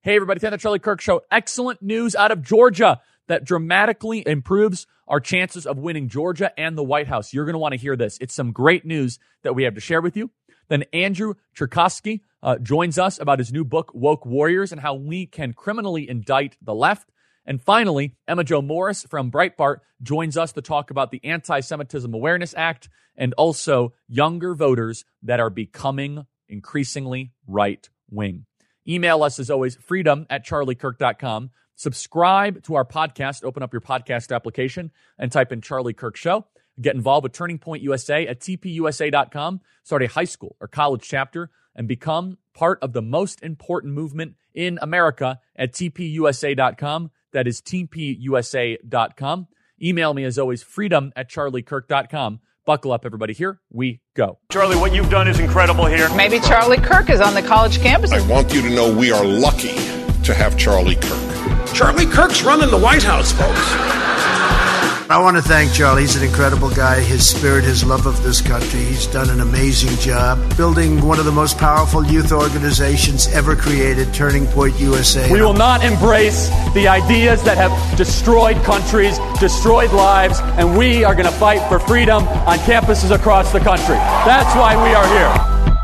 Hey, everybody, it's the Charlie Kirk Show. Excellent news out of Georgia that dramatically improves our chances of winning Georgia and the White House. You're going to want to hear this. It's some great news that we have to share with you. Then Andrew Cherkasky joins us about his new book, Woke Warriors, and how we can criminally indict the left. And finally, Emma Jo Morris from Breitbart joins us to talk about the Anti-Semitism Awareness Act and also younger voters that are becoming increasingly right-wing. Email us, as always, freedom@charliekirk.com. Subscribe to our podcast. Open up your podcast application and type in Charlie Kirk Show. Get involved with Turning Point USA at tpusa.com. Start a high school or college chapter and become part of the most important movement in America at tpusa.com. That is tpusa.com. Email me, as always, freedom@charliekirk.com. Buckle up, everybody. Here we go. Charlie, what you've done is incredible here. Maybe Charlie Kirk is on the college campus. I want you to know we are lucky to have Charlie Kirk. Charlie Kirk's running the White House, folks. I want to thank Charlie. He's an incredible guy. His spirit, his love of this country. He's done an amazing job building one of the most powerful youth organizations ever created, Turning Point USA. We will not embrace the ideas that have destroyed countries, destroyed lives, and we are going to fight for freedom on campuses across the country. That's why we are here.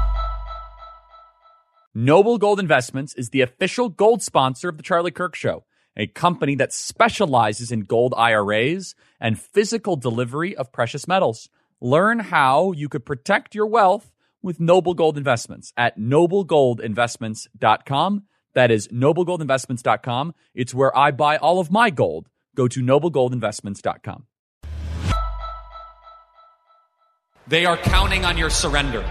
Noble Gold Investments is the official gold sponsor of The Charlie Kirk Show, a company that specializes in gold IRAs and physical delivery of precious metals. Learn how you could protect your wealth with Noble Gold Investments at noblegoldinvestments.com. That is noblegoldinvestments.com. It's where I buy all of my gold. Go to noblegoldinvestments.com. They are counting on your surrender.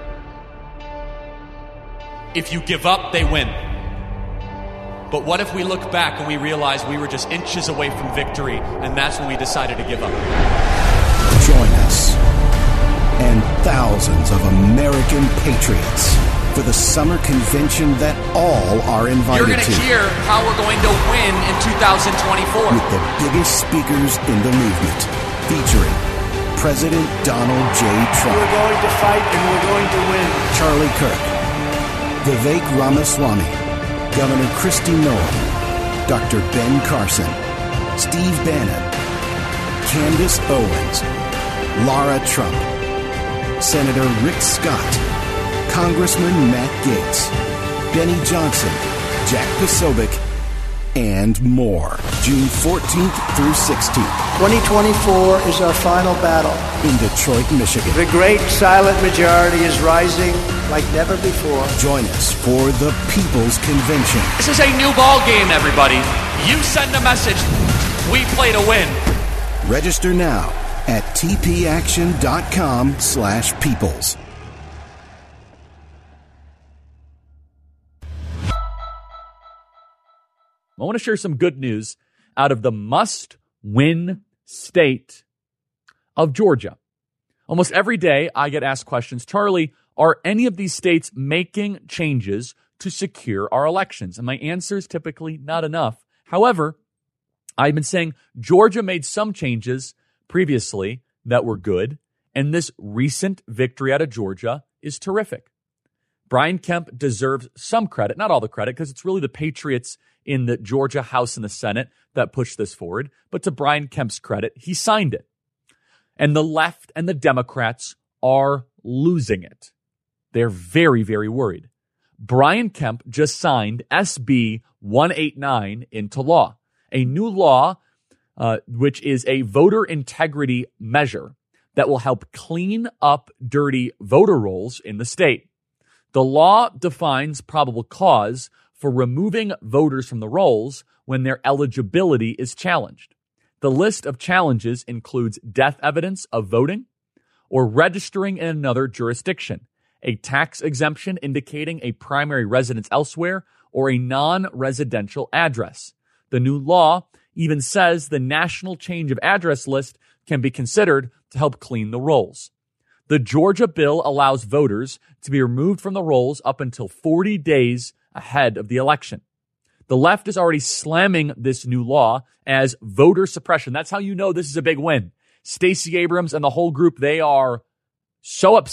If you give up, they win. But what if we look back and we realize we were just inches away from victory, and that's when we decided to give up? Join us and thousands of American patriots for the summer convention that all are invited to. You're going to hear how we're going to win in 2024. With the biggest speakers in the movement, featuring President Donald J. Trump. We're going to fight and we're going to win. Charlie Kirk, Vivek Ramaswamy, Governor Kristi Noem, Dr. Ben Carson, Steve Bannon, Candace Owens, Lara Trump, Senator Rick Scott, Congressman Matt Gaetz, Benny Johnson, Jack Posobiec, and more. June 14th through 16th. 2024 is our final battle. In Detroit, Michigan. The great silent majority is rising like never before. Join us for the People's Convention. This is a new ball game, everybody. You send a message. We play to win. Register now at tpaction.com/peoples. I want to share some good news out of the must-win state of Georgia. Almost every day, I get asked questions, Charlie, are any of these states making changes to secure our elections? And my answer is typically not enough. However, I've been saying Georgia made some changes previously that were good, and this recent victory out of Georgia is terrific. Brian Kemp deserves some credit, not all the credit, because it's really the Patriots in the Georgia House and the Senate that pushed this forward. But to Brian Kemp's credit, he signed it. And the left and the Democrats are losing it. They're very, very worried. Brian Kemp just signed SB 189 into law, a new law which is a voter integrity measure that will help clean up dirty voter rolls in the state. The law defines probable cause for removing voters from the rolls when their eligibility is challenged. The list of challenges includes death evidence of voting or registering in another jurisdiction, a tax exemption indicating a primary residence elsewhere, or a non-residential address. The new law even says the national change of address list can be considered to help clean the rolls. The Georgia bill allows voters to be removed from the rolls up until 40 days ahead of the election. The left is already slamming this new law as voter suppression. That's how you know this is a big win. Stacey Abrams and the whole group, they are so upset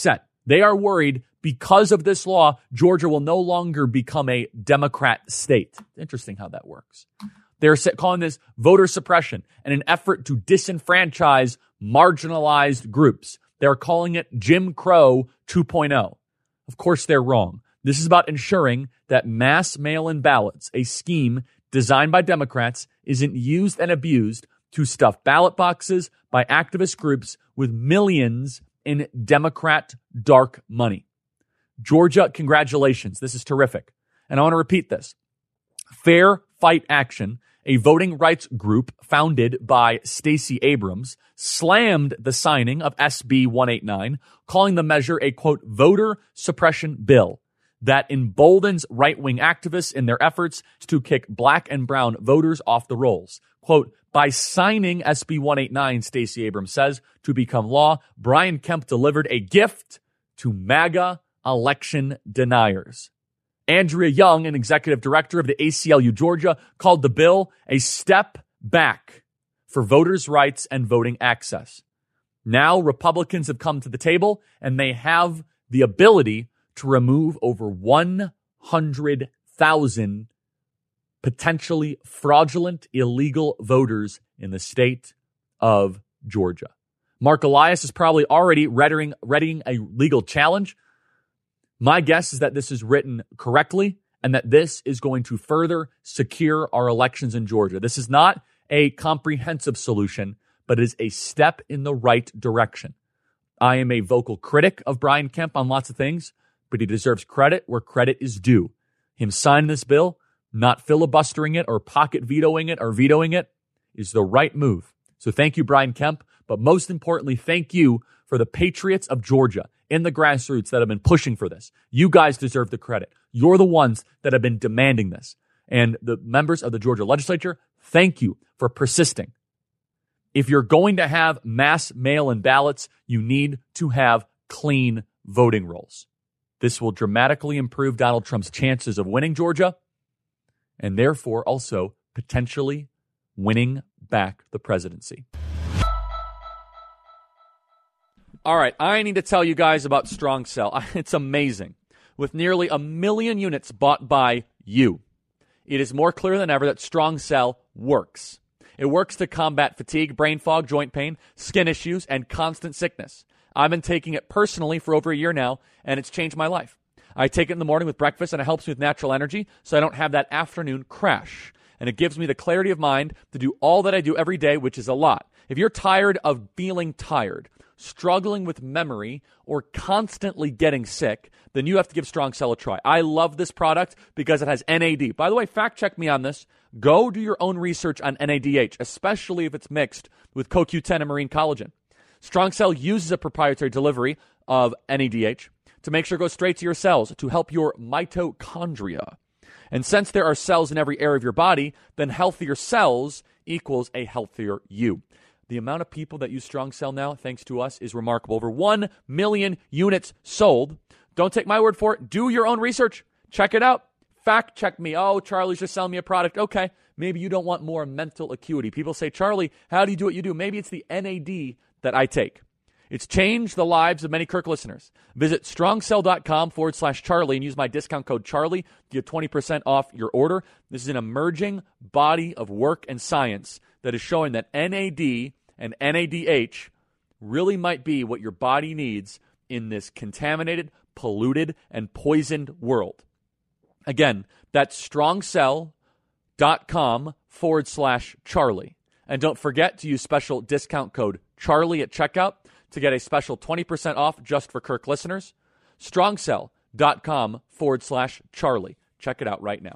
They are worried because of this law, Georgia will no longer become a Democrat state. Interesting how that works. They're calling this voter suppression and an effort to disenfranchise marginalized groups. They're calling it Jim Crow 2.0. Of course, they're wrong. This is about ensuring that mass mail-in ballots, a scheme designed by Democrats, isn't used and abused to stuff ballot boxes by activist groups with millions in Democrat dark money. Georgia, congratulations. This is terrific. And I want to repeat this. Fair Fight Action, a voting rights group founded by Stacey Abrams, slammed the signing of SB 189, calling the measure a, quote, voter suppression bill that emboldens right-wing activists in their efforts to kick black and brown voters off the rolls. Quote, by signing SB 189, Stacey Abrams says, to become law, Brian Kemp delivered a gift to MAGA election deniers. Andrea Young, an executive director of the ACLU Georgia, called the bill a step back for voters' rights and voting access. Now Republicans have come to the table and they have the ability to remove over 100,000 potentially fraudulent, illegal voters in the state of Georgia. Mark Elias is probably already readying a legal challenge. My guess is that this is written correctly and that this is going to further secure our elections in Georgia. This is not a comprehensive solution, but it is a step in the right direction. I am a vocal critic of Brian Kemp on lots of things, but he deserves credit where credit is due. Him signing this bill, not filibustering it or pocket vetoing it or vetoing it, is the right move. So thank you, Brian Kemp. But most importantly, thank you for the patriots of Georgia in the grassroots that have been pushing for this. You guys deserve the credit. You're the ones that have been demanding this. And the members of the Georgia legislature, thank you for persisting. If you're going to have mass mail-in ballots, you need to have clean voting rolls. This will dramatically improve Donald Trump's chances of winning Georgia and therefore also potentially winning back the presidency. All right, I need to tell you guys about Strong Cell. It's amazing. With nearly 1 million units bought by you, it is more clear than ever that Strong Cell works. It works to combat fatigue, brain fog, joint pain, skin issues, and constant sickness. I've been taking it personally for over a year now, and it's changed my life. I take it in the morning with breakfast, and it helps me with natural energy so I don't have that afternoon crash. And it gives me the clarity of mind to do all that I do every day, which is a lot. If you're tired of feeling tired, struggling with memory, or constantly getting sick, then you have to give Strong Cell a try. I love this product because it has NAD. By the way, fact check me on this. Go do your own research on NADH, especially if it's mixed with CoQ10 and marine collagen. Strong Cell uses a proprietary delivery of NADH to make sure it goes straight to your cells to help your mitochondria. And since there are cells in every area of your body, then healthier cells equals a healthier you. The amount of people that use Strong Cell now, thanks to us, is remarkable. Over 1 million units sold. Don't take my word for it. Do your own research. Check it out. Fact check me. Oh, Charlie's just selling me a product. Okay, maybe you don't want more mental acuity. People say, Charlie, how do you do what you do? Maybe it's the NAD that I take. It's changed the lives of many Kirk listeners. Visit strongcell.com/Charlie and use my discount code Charlie to get 20% off your order. This is an emerging body of work and science that is showing that NAD and NADH really might be what your body needs in this contaminated, polluted, and poisoned world. Again, that's strongcell.com/Charlie. And don't forget to use special discount code Charlie at checkout to get a special 20% off just for Kirk listeners. strongcell.com/Charlie. Check it out right now.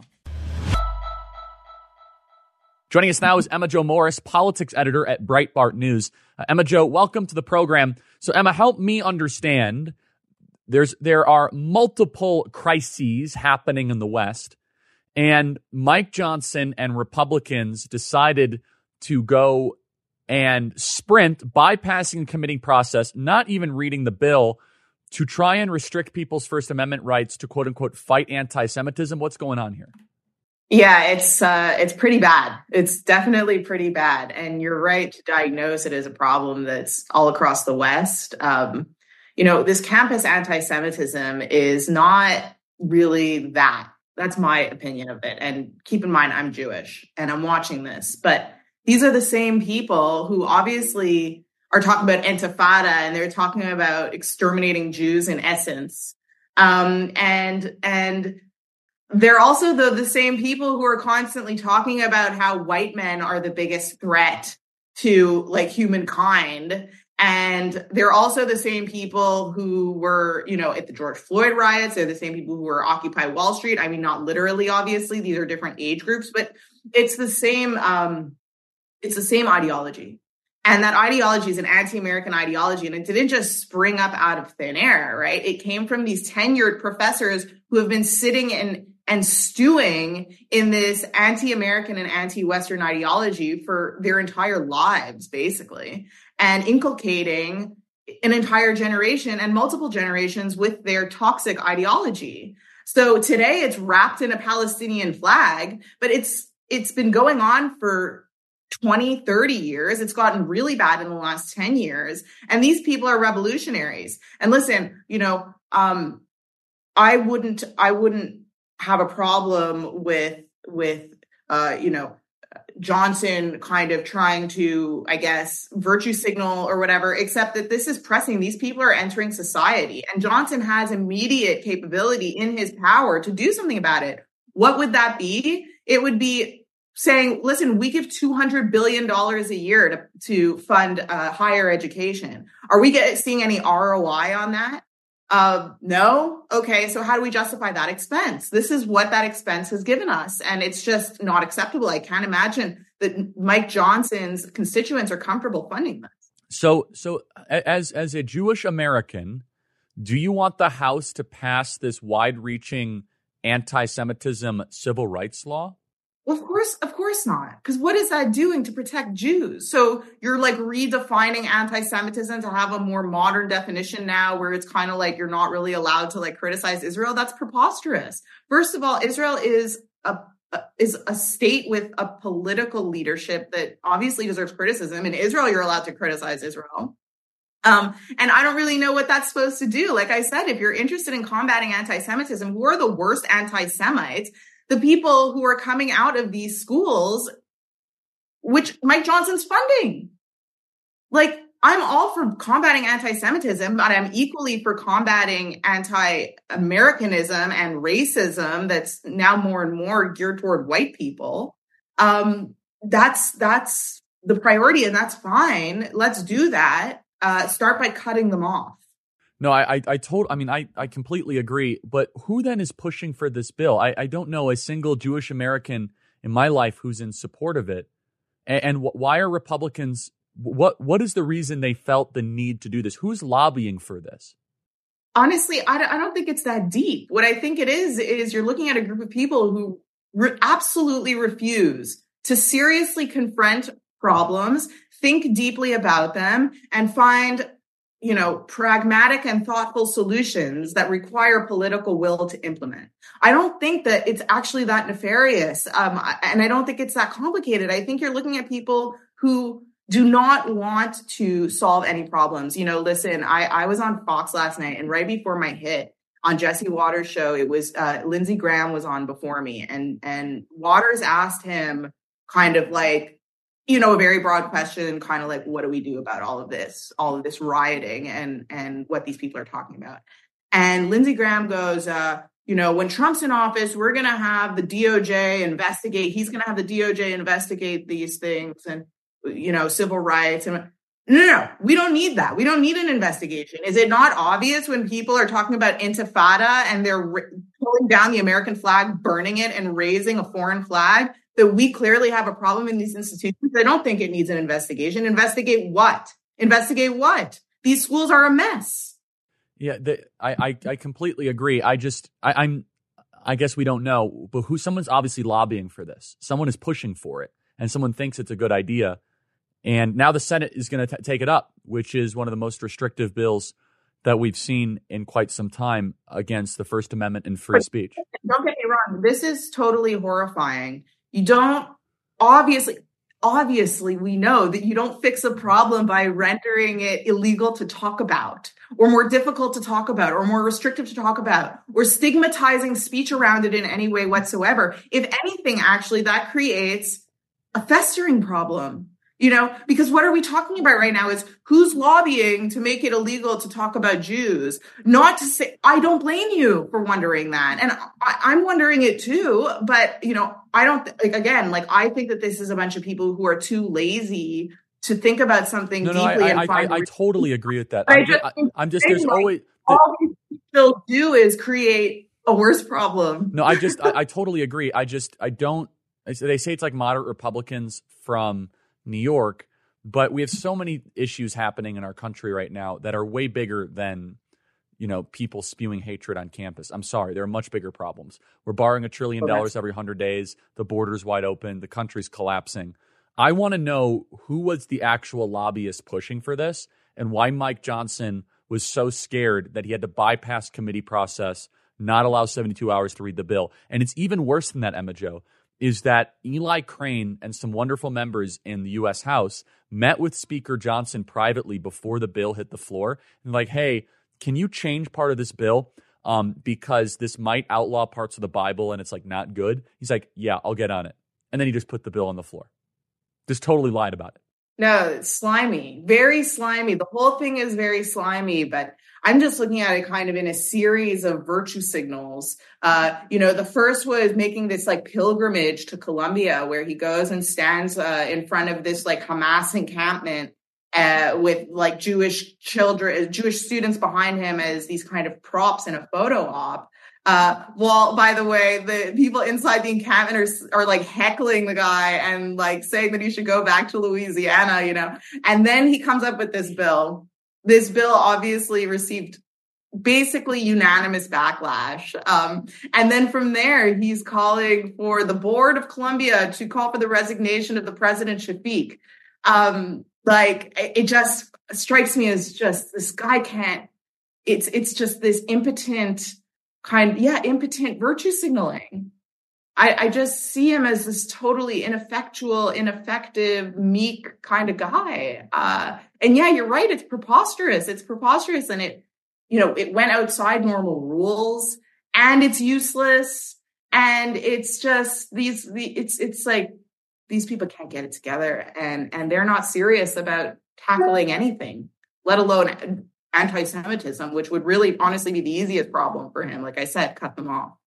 Joining us now is Emma Jo Morris, politics editor at Breitbart News. Emma Jo, welcome to the program. So Emma, help me understand. There are multiple crises happening in the West, and Mike Johnson and Republicans decided to go and sprint, bypassing the committee process, not even reading the bill, to try and restrict people's First Amendment rights to quote-unquote fight anti-Semitism. What's going on here? Yeah, it's pretty bad. It's definitely pretty bad. And you're right to diagnose it as a problem that's all across the West. This campus anti-Semitism is not really that. That's my opinion of it. And keep in mind, I'm Jewish and I'm watching this, but these are the same people who obviously are talking about intifada and they're talking about exterminating Jews in essence. And they're also the same people who are constantly talking about how white men are the biggest threat to like humankind. And they're also the same people who were, at the George Floyd riots. They're the same people who were Occupy Wall Street. I mean, not literally, obviously, these are different age groups, but it's the same ideology. And that ideology is an anti-American ideology. And it didn't just spring up out of thin air, right? It came from these tenured professors who have been sitting and stewing in this anti-American and anti-Western ideology for their entire lives, basically, and inculcating an entire generation and multiple generations with their toxic ideology. So today it's wrapped in a Palestinian flag, but it's been going on for 20, 30 years. It's gotten really bad in the last 10 years. And these people are revolutionaries. And listen, I wouldn't have a problem with Johnson kind of trying to, I guess, virtue signal or whatever, except that this is pressing. These people are entering society and Johnson has immediate capability in his power to do something about it. What would that be? It would be saying, listen, we give $200 billion a year to fund higher education. Are we seeing any ROI on that? No. Okay. So how do we justify that expense? This is what that expense has given us. And it's just not acceptable. I can't imagine that Mike Johnson's constituents are comfortable funding this. So as a Jewish American, do you want the House to pass this wide-reaching anti-Semitism civil rights law? Well, of course not. Because what is that doing to protect Jews? So you're like redefining anti-Semitism to have a more modern definition now where it's kind of like you're not really allowed to like criticize Israel. That's preposterous. First of all, Israel is a state with a political leadership that obviously deserves criticism. In Israel, you're allowed to criticize Israel. And I don't really know what that's supposed to do. Like I said, if you're interested in combating anti-Semitism, who are the worst anti-Semites? The people who are coming out of these schools, which Mike Johnson's funding. Like, I'm all for combating anti-Semitism, but I'm equally for combating anti-Americanism and racism that's now more and more geared toward white people. That's the priority, and that's fine. Let's do that. Start by cutting them off. No, I completely agree. But who then is pushing for this bill? I don't know a single Jewish American in my life who's in support of it. And why are Republicans? What is the reason they felt the need to do this? Who's lobbying for this? Honestly, I don't think it's that deep. What I think it is you're looking at a group of people who absolutely refuse to seriously confront problems, think deeply about them, and find pragmatic and thoughtful solutions that require political will to implement. I don't think that it's actually that nefarious. And I don't think it's that complicated. I think you're looking at people who do not want to solve any problems. Listen, I was on Fox last night, and right before my hit on Jesse Waters' show, it was Lindsey Graham was on before me, and Waters asked him kind of like, a very broad question, kind of like, what do we do about all of this rioting and what these people are talking about? And Lindsey Graham goes, when Trump's in office, we're going to have the DOJ investigate. He's going to have the DOJ investigate these things and, civil rights. And no, we don't need that. We don't need an investigation. Is it not obvious when people are talking about intifada and they're pulling down the American flag, burning it and raising a foreign flag, that we clearly have a problem in these institutions? I don't think it needs an investigation. Investigate what? Investigate what? These schools are a mess. Yeah, I completely agree. I guess we don't know, but someone's obviously lobbying for this. Someone is pushing for it, and someone thinks it's a good idea. And now the Senate is going to take it up, which is one of the most restrictive bills that we've seen in quite some time against the First Amendment and free speech. Don't get me wrong. This is totally horrifying. You don't, obviously, we know that you don't fix a problem by rendering it illegal to talk about or more difficult to talk about, or more restrictive to talk about, or stigmatizing speech around it in any way whatsoever. If anything, actually, that creates a festering problem. Because what are we talking about right now is who's lobbying to make it illegal to talk about Jews. Not to say, I don't blame you for wondering that. And I'm wondering it too. But, I don't, I think that this is a bunch of people who are too lazy to think about something deeply. I totally agree with that. All these people do is create a worse problem. No, I totally agree. They say it's like moderate Republicans from New York, but we have so many issues happening in our country right now that are way bigger than, people spewing hatred on campus. I'm sorry, there are much bigger problems. We're borrowing $1 trillion every 100 days. The border's wide open. The country's collapsing. I want to know who was the actual lobbyist pushing for this and why Mike Johnson was so scared that he had to bypass committee process, not allow 72 hours to read the bill. And it's even worse than that, Emma Jo, is that Eli Crane and some wonderful members in the U.S. House met with Speaker Johnson privately before the bill hit the floor and like, hey, can you change part of this bill because this might outlaw parts of the Bible and it's like not good? He's like, yeah, I'll get on it. And then he just put the bill on the floor. Just totally lied about it. No, it's slimy, very slimy. The whole thing is very slimy, but I'm just looking at it kind of in a series of virtue signals. The first was making this like pilgrimage to Colombia where he goes and stands in front of this like Hamas encampment with like Jewish students behind him as these kind of props in a photo op. Well, by the way, the people inside the encampment are like heckling the guy and like saying that he should go back to Louisiana, and then he comes up with this bill. This bill obviously received basically unanimous backlash. And then from there, he's calling for the board of Columbia to call for the resignation of the president, Shafiq. It just strikes me as just this guy can't, it's just this impotent virtue signaling. I just see him as this totally ineffectual, ineffective, meek kind of guy. And yeah, you're right. It's preposterous. And it went outside normal rules and it's useless. And it's just it's like these people can't get it together and they're not serious about tackling anything, let alone anti-Semitism, which would really honestly be the easiest problem for him. Like I said, cut them off.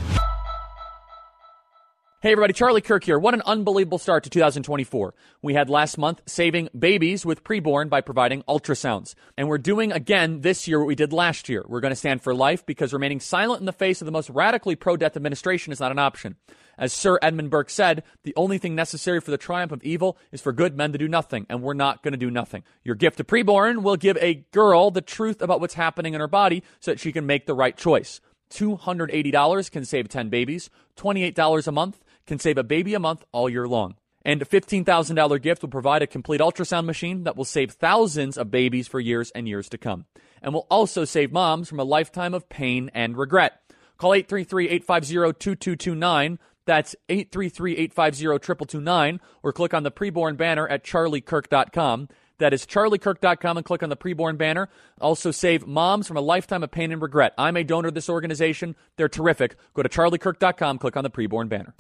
Hey everybody, Charlie Kirk here. What an unbelievable start to 2024. We had last month saving babies with preborn by providing ultrasounds. And we're doing again this year what we did last year. We're going to stand for life because remaining silent in the face of the most radically pro-death administration is not an option. As Sir Edmund Burke said, the only thing necessary for the triumph of evil is for good men to do nothing, and we're not going to do nothing. Your gift to preborn will give a girl the truth about what's happening in her body so that she can make the right choice. $280 can save 10 babies. $28 a month can save a baby a month all year long. And a $15,000 gift will provide a complete ultrasound machine that will save thousands of babies for years and years to come. And will also save moms from a lifetime of pain and regret. Call 833-850-2229. That's 833-850-2229. Or click on the preborn banner at charliekirk.com. That is charliekirk.com and click on the preborn banner. Also save moms from a lifetime of pain and regret. I'm a donor of this organization. They're terrific. Go to charliekirk.com, click on the preborn banner.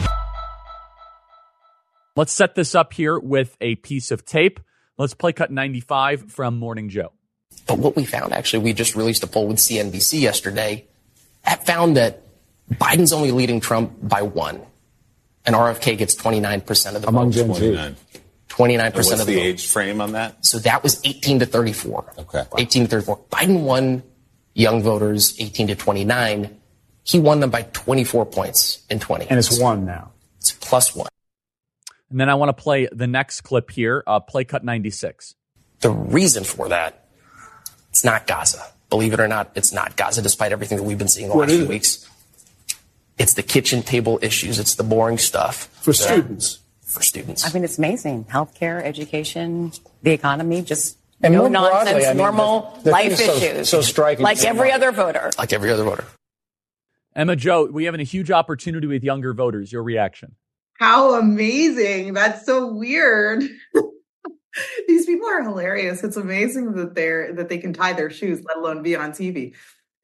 Let's set this up here with a piece of tape. Let's play cut 95 from Morning Joe. But what we found, actually, we just released a poll with CNBC yesterday that found that Biden's only leading Trump by 1. And RFK gets 29% of the among votes. Gen Z. 29% of the What's the vote. age frame on that? So that was 18 to 34. Okay. Wow. 18 to 34. Biden won young voters 18 to 29. He won them by 24 points in 20. And it's 1 now. It's +1. And then I want to play the next clip here, play cut 96. The reason for that, it's not Gaza. Believe it or not, it's not Gaza, despite everything that we've been seeing the last few weeks. It's the kitchen table issues. It's the boring stuff. For students. For students. I mean, it's amazing. Healthcare, education, the economy, just and no broadly, nonsense, I mean, normal the life issues. So striking. Like every other voter. Like every other voter. Emma Jo, we have a huge opportunity with younger voters. Your reaction? How amazing. That's so weird. These people are hilarious. It's amazing that they can tie their shoes, let alone be on TV.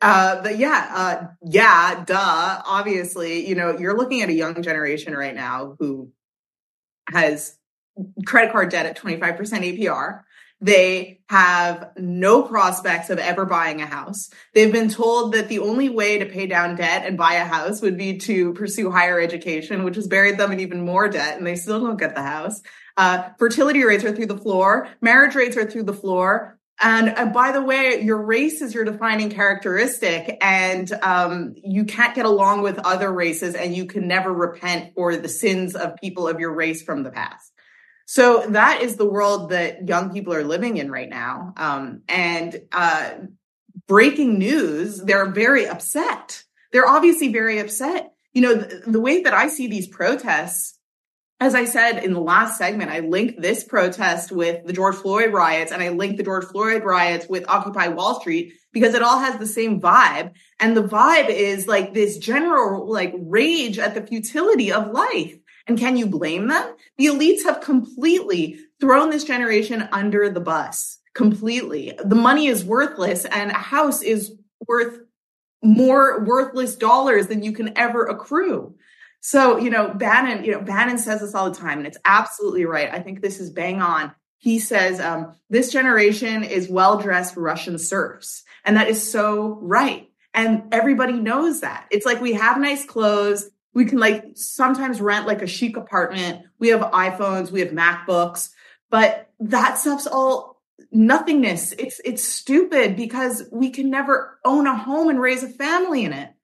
Duh. Obviously, you're looking at a young generation right now who has credit card debt at 25% APR. They have no prospects of ever buying a house. They've been told that the only way to pay down debt and buy a house would be to pursue higher education, which has buried them in even more debt, and they still don't get the house. Fertility rates are through the floor. Marriage rates are through the floor. And by the way, your race is your defining characteristic, and you can't get along with other races, and you can never repent for the sins of people of your race from the past. So that is the world that young people are living in right now. Breaking news, they're very upset. They're obviously very upset. The way that I see these protests, as I said in the last segment, I linked this protest with the George Floyd riots, and I linked the George Floyd riots with Occupy Wall Street because it all has the same vibe. And the vibe is like this general rage at the futility of life. And can you blame them? The elites have completely thrown this generation under the bus. Completely. The money is worthless, and a house is worth more worthless dollars than you can ever accrue. So, Bannon says this all the time, and it's absolutely right. I think this is bang on. He says, this generation is well-dressed Russian serfs. And that is so right. And everybody knows that. It's like we have nice clothes. We can sometimes rent a chic apartment. We have iPhones, we have MacBooks, but that stuff's all nothingness. It's stupid because we can never own a home and raise a family in it.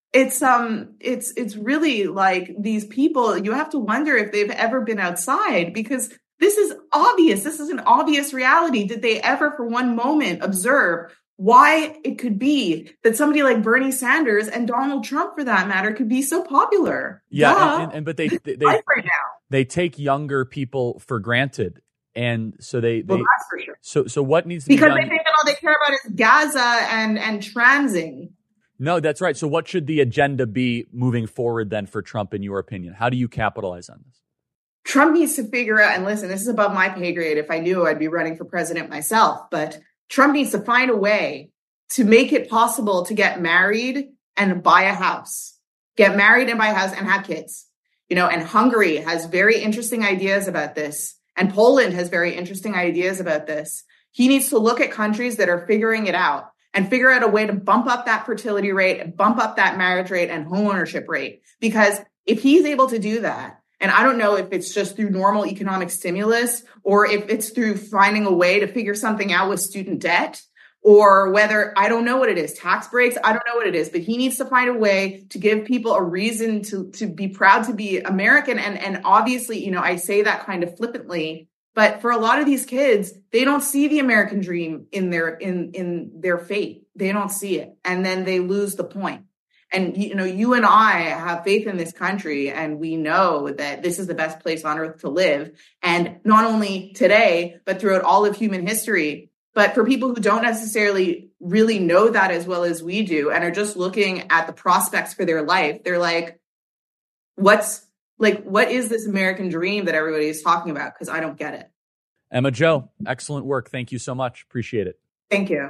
It's really like these people, you have to wonder if they've ever been outside, because this is obvious. This is an obvious reality. Did they ever for one moment observe why it could be that somebody like Bernie Sanders and Donald Trump, for that matter, could be so popular? Yeah, but they right now. They take younger people for granted, and so that's for sure. So what needs to be done? Because they think that all they care about is Gaza and transing. No, that's right. So what should the agenda be moving forward then for Trump, in your opinion? How do you capitalize on this? Trump needs to figure out, and listen, this is above my pay grade. If I knew, I'd be running for president myself, but Trump needs to find a way to make it possible to get married and buy a house. Get married and buy a house and have kids. And Hungary has very interesting ideas about this. And Poland has very interesting ideas about this. He needs to look at countries that are figuring it out and figure out a way to bump up that fertility rate and bump up that marriage rate and homeownership rate. Because if he's able to do that, and I don't know if it's just through normal economic stimulus or if it's through finding a way to figure something out with student debt, or whether, I don't know what it is, tax breaks, I don't know what it is, but he needs to find a way to give people a reason to be proud to be American. And obviously, I say that kind of flippantly, but for a lot of these kids, they don't see the American dream in their fate. They don't see it. And then they lose the point. And, you and I have faith in this country, and we know that this is the best place on earth to live. And not only today, but throughout all of human history. But for people who don't necessarily really know that as well as we do and are just looking at the prospects for their life, they're like, what is this American dream that everybody is talking about? Because I don't get it. Emma Jo, excellent work. Thank you so much. Appreciate it. Thank you.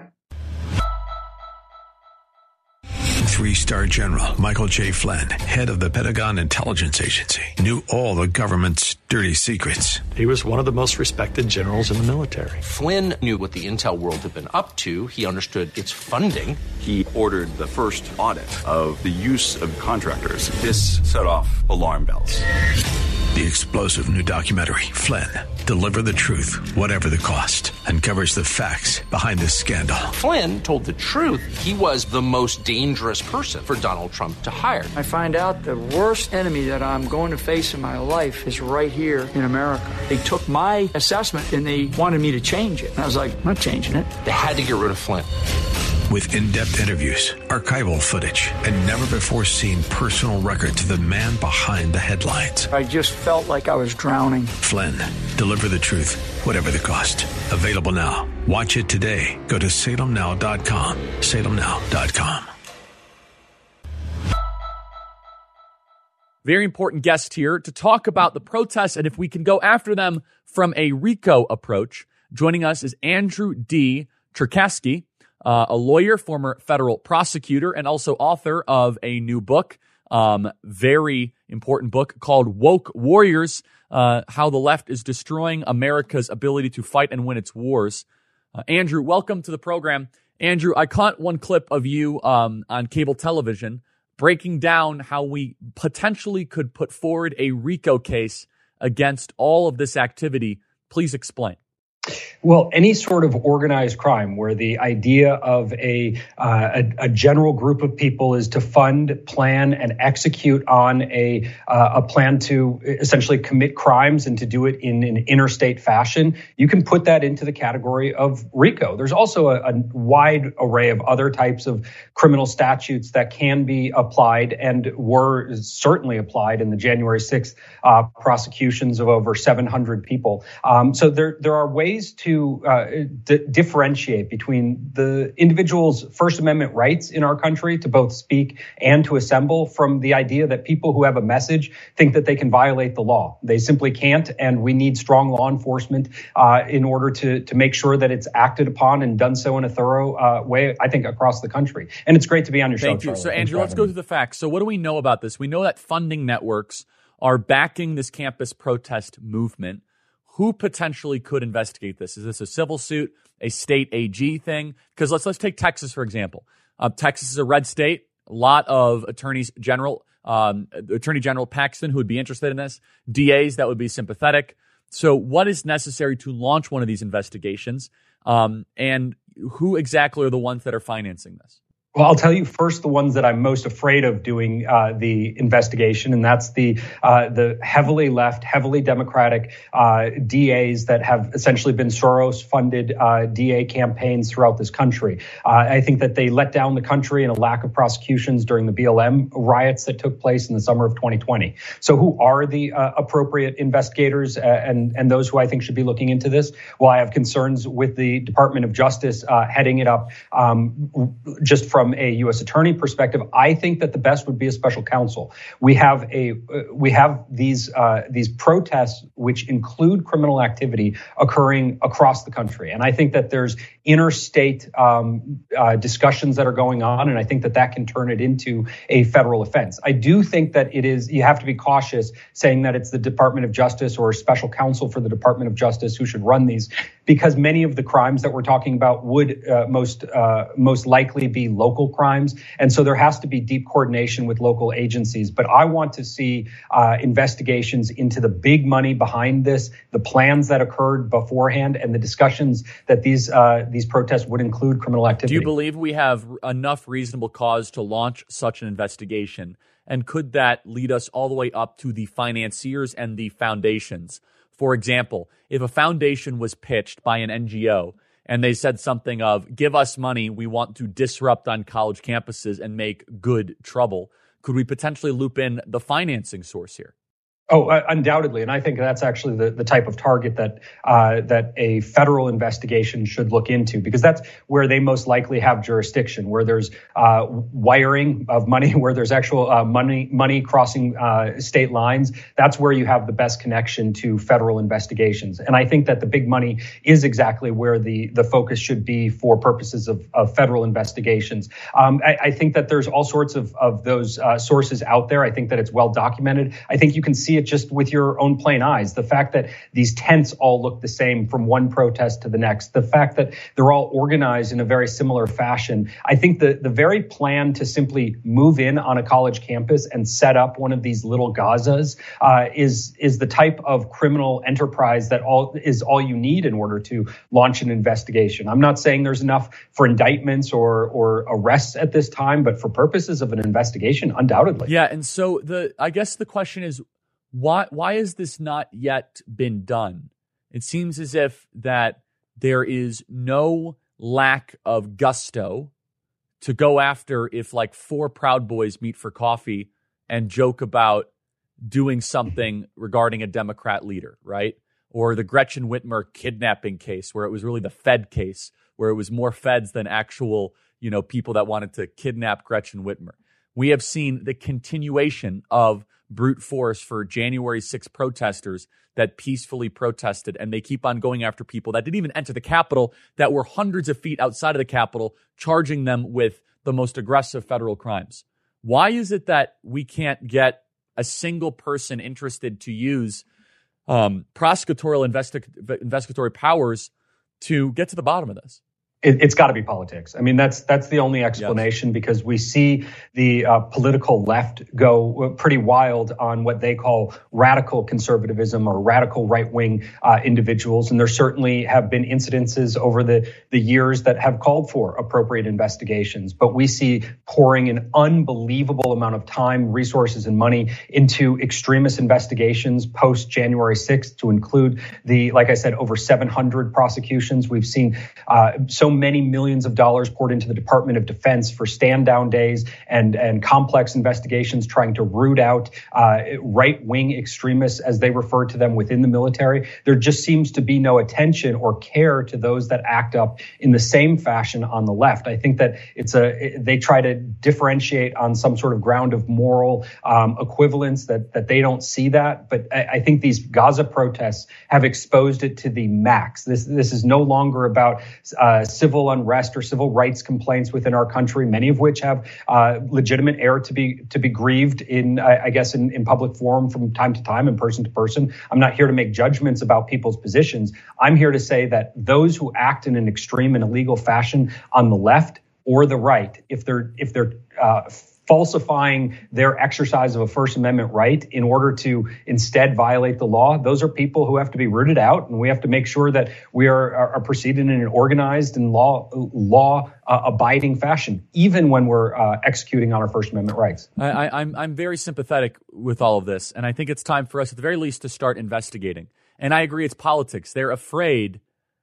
3-star General Michael J. Flynn, head of the Pentagon Intelligence Agency, knew all the government's dirty secrets. He was one of the most respected generals in the military. Flynn knew what the intel world had been up to. He understood its funding. He ordered the first audit of the use of contractors. This set off alarm bells. The explosive new documentary, Flynn, Deliver the Truth, Whatever the Cost, uncovers the facts behind this scandal. Flynn told the truth. He was the most dangerous person for Donald Trump to hire. I find out the worst enemy that I'm going to face in my life is right here in America. They took my assessment and they wanted me to change it. And I was like, I'm not changing it. They had to get rid of Flynn. With in-depth interviews, archival footage, and never-before-seen personal records of the man behind the headlines. I just felt like I was drowning. Flynn, Deliver the Truth, Whatever the Cost. Available now. Watch it today. Go to salemnow.com. salemnow.com. very important guest here to talk about the protests and if we can go after them from a RICO approach. Joining us is Andrew D. Cherkasky, a lawyer, former federal prosecutor, and also author of a new book, very important book called Woke Warriors, How the Left is Destroying America's Ability to Fight and Win Its Wars. Andrew, welcome to the program. Andrew, I caught one clip of you on cable television breaking down how we potentially could put forward a RICO case against all of this activity. Please explain. Well, any sort of organized crime where the idea of a general group of people is to fund, plan, and execute on a plan to essentially commit crimes and to do it in an interstate fashion, you can put that into the category of RICO. There's also a wide array of other types of criminal statutes that can be applied and were certainly applied in the January 6th prosecutions of over 700 people. So there are ways to differentiate between the individual's First Amendment rights in our country to both speak and to assemble from the idea that people who have a message think that they can violate the law. They simply can't, and we need strong law enforcement in order to make sure that it's acted upon and done so in a thorough way, I think, across the country. And it's great to be on your show, Thank you. Charlie. So, Andrew, let's go through the facts. So what do we know about this? We know that funding networks are backing this campus protest movement. Who potentially could investigate this? Is this a civil suit, a state AG thing? Because let's take Texas, for example. Texas is a red state. A lot of Attorney General Paxton who would be interested in this, DAs that would be sympathetic. So what is necessary to launch one of these investigations? And who exactly are the ones that are financing this? Well, I'll tell you first the ones that I'm most afraid of doing the investigation, and that's the heavily left, heavily Democratic DAs that have essentially been Soros-funded DA campaigns throughout this country. I think that they let down the country in a lack of prosecutions during the BLM riots that took place in the summer of 2020. So who are the appropriate investigators and those who I think should be looking into this? Well, I have concerns with the Department of Justice heading it up just from a U.S. attorney perspective. I think that the best would be a special counsel. We have these protests which include criminal activity occurring across the country, and I think that there's interstate discussions that are going on, and I think that can turn it into a federal offense. I do think that you have to be cautious saying that it's the Department of Justice or special counsel for the Department of Justice who should run these, because many of the crimes that we're talking about would most likely be local crimes. And so there has to be deep coordination with local agencies. But I want to see investigations into the big money behind this, the plans that occurred beforehand, and the discussions that these protests would include criminal activity. Do you believe we have enough reasonable cause to launch such an investigation? And could that lead us all the way up to the financiers and the foundations? For example, if a foundation was pitched by an NGO and they said something of, give us money, we want to disrupt on college campuses and make good trouble, could we potentially loop in the financing source here? Oh, undoubtedly. And I think that's actually the type of target that a federal investigation should look into, because that's where they most likely have jurisdiction, where there's wiring of money, where there's actual money crossing state lines. That's where you have the best connection to federal investigations. And I think that the big money is exactly where the focus should be for purposes of federal investigations. I think that there's all sorts of those sources out there. I think that it's well documented. I think you can see it just with your own plain eyes. The fact that these tents all look the same from one protest to the next, the fact that they're all organized in a very similar fashion. I think the very plan to simply move in on a college campus and set up one of these little Gazas is the type of criminal enterprise that is all you need in order to launch an investigation. I'm not saying there's enough for indictments or arrests at this time, but for purposes of an investigation, undoubtedly. Yeah, and so I guess the question is, why has this not yet been done? It seems as if that there is no lack of gusto to go after if like four Proud Boys meet for coffee and joke about doing something regarding a Democrat leader, right? Or the Gretchen Whitmer kidnapping case, where it was really the Fed case, where it was more feds than actual, people that wanted to kidnap Gretchen Whitmer. We have seen the continuation of brute force for January 6th protesters that peacefully protested, and they keep on going after people that didn't even enter the Capitol, that were hundreds of feet outside of the Capitol, charging them with the most aggressive federal crimes. Why is it that we can't get a single person interested to use prosecutorial investigatory powers to get to the bottom of this? It's got to be politics. I mean, that's the only explanation, because we see the political left go pretty wild on what they call radical conservatism or radical right-wing individuals. And there certainly have been incidences over the years that have called for appropriate investigations. But we see pouring an unbelievable amount of time, resources, and money into extremist investigations post January 6th, to include like I said, over 700 prosecutions. We've seen so many millions of dollars poured into the Department of Defense for stand-down days and complex investigations trying to root out right-wing extremists, as they refer to them, within the military. There just seems to be no attention or care to those that act up in the same fashion on the left. I think that they try to differentiate on some sort of ground of moral equivalence, that they don't see that. But I think these Gaza protests have exposed it to the max. This is no longer about civil unrest or civil rights complaints within our country, many of which have legitimate air to be grieved in public forum from time to time and person to person. I'm not here to make judgments about people's positions. I'm here to say that those who act in an extreme and illegal fashion on the left or the right, if they're falsifying their exercise of a First Amendment right in order to instead violate the law, those are people who have to be rooted out, and we have to make sure that we are proceeding in an organized and law abiding fashion, even when we're executing on our First Amendment rights. I'm very sympathetic with all of this, and I think it's time for us, at the very least, to start investigating. And I agree, it's politics. They're afraid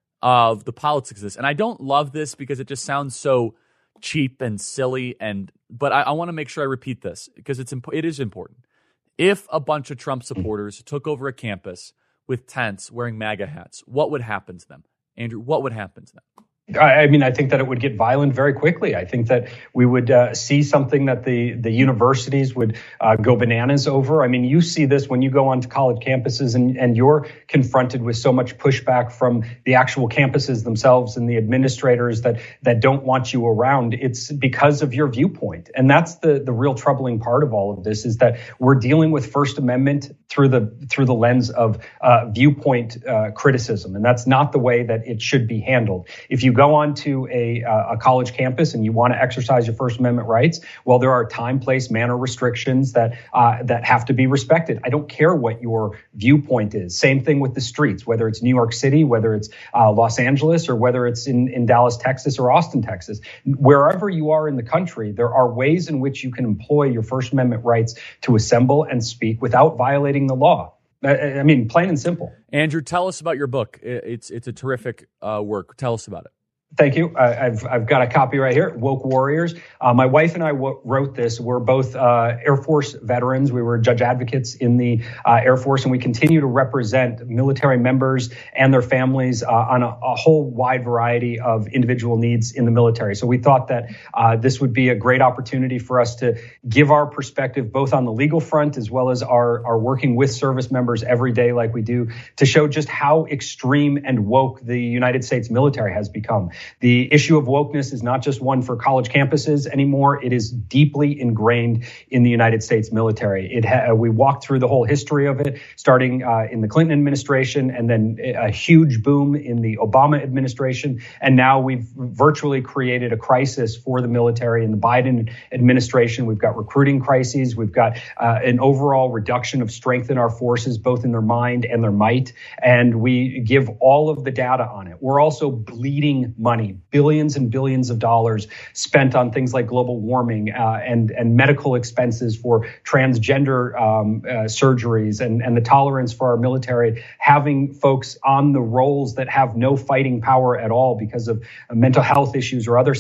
of the politics of this, and I don't love this because it just sounds so cheap and silly, but I want to make sure I repeat this because it is important. If a bunch of Trump supporters took over a campus with tents wearing MAGA hats, what would happen to them? Andrew, what would happen to them? I mean, I think that it would get violent very quickly. I think that we would see something that the universities would go bananas over. I mean, you see this when you go onto college campuses and you're confronted with so much pushback from the actual campuses themselves and the administrators that don't want you around. It's because of your viewpoint. And that's the real troubling part of all of this, is that we're dealing with First Amendment through the lens of viewpoint criticism. And that's not the way that it should be handled. If you go onto a college campus and you want to exercise your First Amendment rights, well, there are time, place, manner restrictions that have to be respected. I don't care what your viewpoint is. Same thing with the streets, whether it's New York City, whether it's Los Angeles, or whether it's in Dallas, Texas, or Austin, Texas. Wherever you are in the country, there are ways in which you can employ your First Amendment rights to assemble and speak without violating the law. I mean, plain and simple. Andrew, tell us about your book. It's a terrific work. Tell us about it. Thank you. I've got a copy right here, Woke Warriors. My wife and I wrote this. We're both Air Force veterans. We were judge advocates in the Air Force, and we continue to represent military members and their families on a whole wide variety of individual needs in the military. So we thought that this would be a great opportunity for us to give our perspective, both on the legal front as well as our working with service members every day like we do, to show just how extreme and woke the United States military has become. The issue of wokeness is not just one for college campuses anymore. It is deeply ingrained in the United States military. We walked through the whole history of it, starting in the Clinton administration, and then a huge boom in the Obama administration. And now we've virtually created a crisis for the military in the Biden administration. We've got recruiting crises. We've got an overall reduction of strength in our forces, both in their mind and their might. And we give all of the data on it. We're also bleeding money, billions and billions of dollars spent on things like global warming and medical expenses for transgender surgeries and the tolerance for our military, having folks on the roles that have no fighting power at all because of mental health issues or other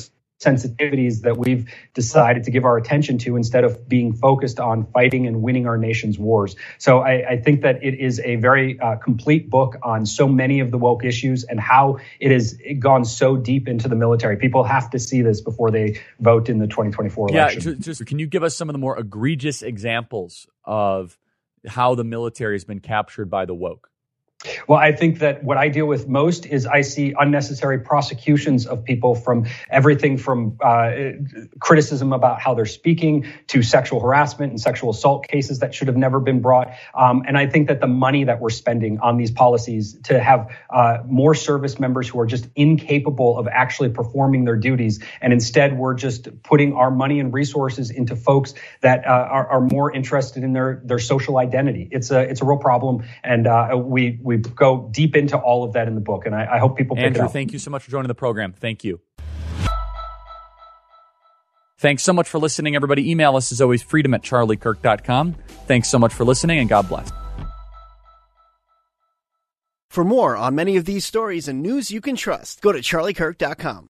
sensitivities that we've decided to give our attention to instead of being focused on fighting and winning our nation's wars. So I think that it is a very complete book on so many of the woke issues and how it has gone so deep into the military. People have to see this before they vote in the 2024 election. Yeah, just can you give us some of the more egregious examples of how the military has been captured by the woke? Well, I think that what I deal with most is I see unnecessary prosecutions of people from everything from criticism about how they're speaking to sexual harassment and sexual assault cases that should have never been brought. And I think that the money that we're spending on these policies to have more service members who are just incapable of actually performing their duties, and instead we're just putting our money and resources into folks that are more interested in their social identity. It's a real problem, and we go deep into all of that in the book, and I hope people pick Andrew, it up. thank you so much for joining the program. Thank you. Thanks so much for listening, everybody. Email us, as always, freedom@charliekirk.com. Thanks so much for listening, and God bless. For more on many of these stories and news you can trust, go to charliekirk.com.